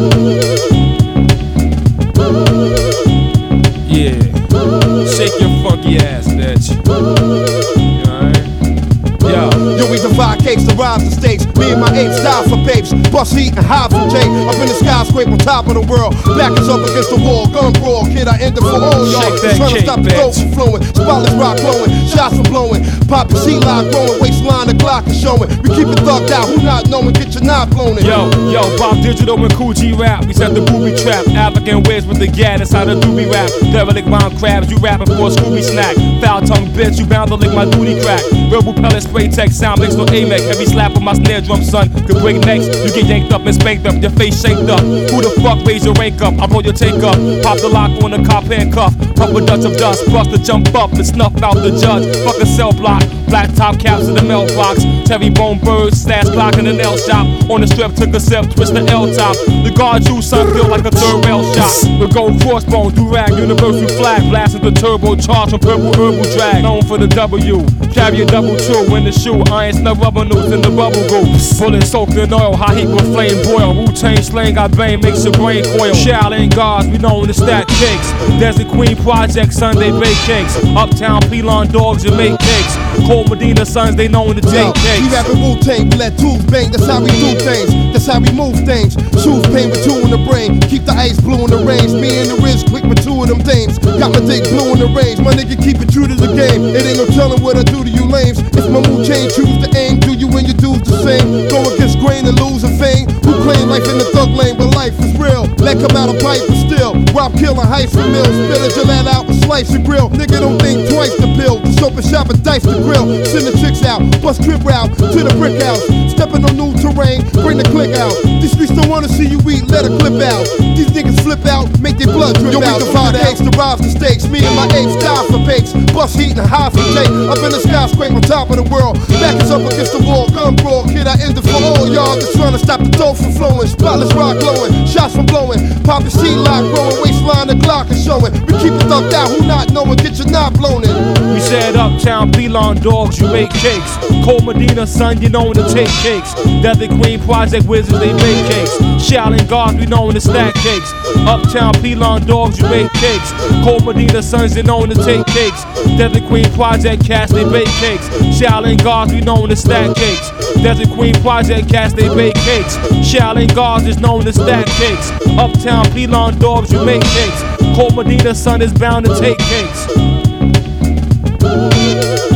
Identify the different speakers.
Speaker 1: Yeah, shake your funky ass, bitch. You alright?
Speaker 2: Yo, we divide cakes to rise the stakes. Me and my apes die for papes. Bust heat and hide from Jake. Up in the skyscraper on top of the world. Back is up against the wall. Gun brawl, kid, I end it for all y'all. Trying to stop the dope from flowing. Spotless rock glowing. Shots from blowing. Poppy C-Lock growing. Waistline, the clock is showing. We keep it thugged out. Who not knowing? Get your knot blown in.
Speaker 1: Yo, Bob Digital and Cool G rap. We set the booby trap. African ways with the gat. That's how the doobie rap. Derelict round crabs. You rapping for a Scooby snack. Foul tongue bitch. You bound to lick my booty crack. Verbal pellet spray tech. Sound mix no AMEC. Heavy slap on my snare drum, son. Could break necks. You get yanked up and spanked up. Your face shaped up. Who the fuck raise your rank up? I roll your take up. Pop the lock on the cop handcuff. Puff a Dutch of dust. Bust the jump up and snuff out the judge. Fuck a cell block. Black top caps in the mailbox. Terry bone birds. Stash clock in the nail shop. On the strip took a sip. Twist the L top. The guard you son feel like a third rail shot. The gold crossbones. Do-rag. Universal flag. Blasted the turbo charge from purple herbal drag. Known for the W. Carry a double true in the shoe. Iron snub rubber noose in the bubble goop. Bullet soaked in oil. High heat with flame boil. Wu-Tang slang got bang. Makes your brain coil. Shaolin guards. We known to stack cakes. Desert Queen Project. Sunday bake cakes. Uptown Pelon dogs and make cakes. Cold Medina sons. They known to take cakes.
Speaker 2: We rapping Wu-Tang. We let tools bang. That's how we do things. That's how we move things. Shoes pain with two in the brain. Keep the ice blue in the range. Me and the Riz quick with two of them things. Got my dick blue in the range. My nigga keep it true to the game. It ain't no telling what I do to you lames. If my mood change, choose to aim. Do you and your dudes the same? Go against grain and lose a fame. Who claim life in the thug lane, but life is real. Let come out a pipe but still. Rob, kill, and heist for mills. Spill it, Gillette out and slice and grill. Nigga don't think twice to pill. The soap and shop and dice the grill. Send the chicks out. Bust crib route to the brick house. Stepping on new terrain. Bring the click out. These streets don't wanna see you eat. Let a clip out. These niggas flip out. Make their blood drip out. Yo, we divide cakes to rise the stakes. Me and my apes die for papes. Bust heat and high for Jake. Up in the skyscraper on top of the world. Back is up against the wall. Gun brawl. Kid, I end it for all y'all. Just trying to stop the dope from flowing. Spotless rock glowing. Shots from blowing. Poppy C-Lock growing. Waistline, the clock is showing. We keep it thugged out. Who not knowing? Get your knot blown in.
Speaker 1: We said Uptown Pelon dogs, you make cakes. Cold Medina son, you know to take cakes. Desert Queen Project wizards, they make cakes. Shaolin guards, we know to stack cakes. Uptown Pelon dogs, you make cakes. Cold Medina sons, you know to take cakes. Desert Queen Project cats, they bake cakes. Shaolin guards, we know to stack cakes. Desert Queen Project cats, they bake cakes. Shaolin guards is known to stack cakes. Uptown Pelon dogs, you make cakes. Cold Medina son is bound to take cakes.